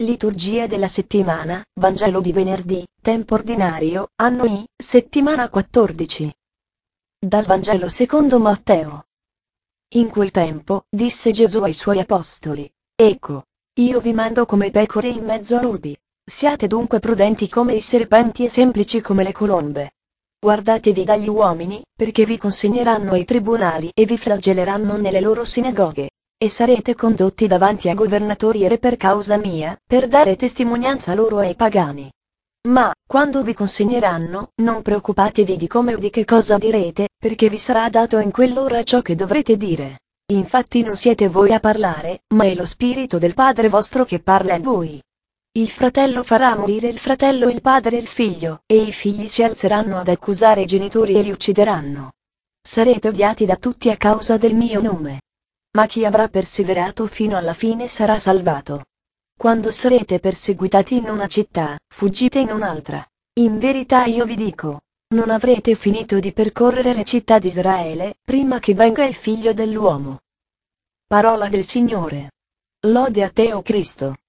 Liturgia della settimana, Vangelo di venerdì, tempo ordinario, anno I, settimana 14. Dal Vangelo secondo Matteo. In quel tempo, disse Gesù ai suoi apostoli: Ecco, io vi mando come pecore in mezzo a lupi. Siate dunque prudenti come i serpenti e semplici come le colombe. Guardatevi dagli uomini, perché vi consegneranno ai tribunali e vi flagelleranno nelle loro sinagoghe. E sarete condotti davanti a governatori e re per causa mia, per dare testimonianza loro e ai pagani. Ma, quando vi consegneranno, non preoccupatevi di come o di che cosa direte, perché vi sarà dato in quell'ora ciò che dovrete dire. Infatti non siete voi a parlare, ma è lo Spirito del Padre vostro che parla in voi. Il fratello farà morire il fratello e il padre il figlio, e i figli si alzeranno ad accusare i genitori e li uccideranno. Sarete odiati da tutti a causa del mio nome. Ma chi avrà perseverato fino alla fine sarà salvato. Quando sarete perseguitati in una città, fuggite in un'altra. In verità io vi dico, non avrete finito di percorrere le città di Israele, prima che venga il Figlio dell'uomo. Parola del Signore. Lode a te, o Cristo.